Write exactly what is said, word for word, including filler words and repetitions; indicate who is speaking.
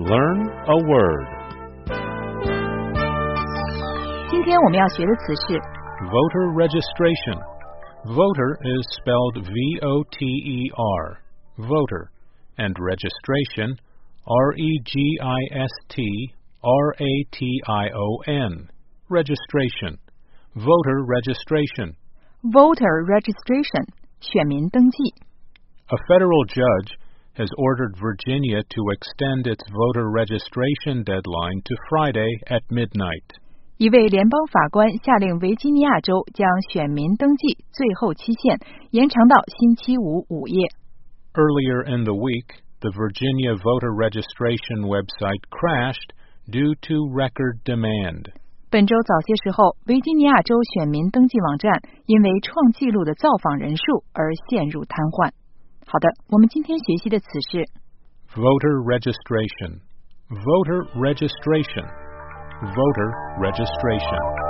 Speaker 1: Learn a word.
Speaker 2: 今天我们要学的词是
Speaker 1: Voter registration. Voter is spelled V O T E R, voter, and registration, R E G I S T R A T I O N, registration, voter registration.
Speaker 2: voter registration 选民登记。
Speaker 1: A federal judge has ordered Virginia to extend its voter registration deadline to Friday at midnight.
Speaker 2: 一位联邦法官下令维吉尼亚州将选民登记最后期限延长到星期五午夜。
Speaker 1: Earlier in the week, the Virginia voter registration website crashed due to record demand.
Speaker 2: 本周早些时候，维吉尼亚州选民登记网站因为创纪录的造访人数而陷入瘫痪。好的，我们今天学习的词是
Speaker 1: Voter registration. Voter registration. Voter registration.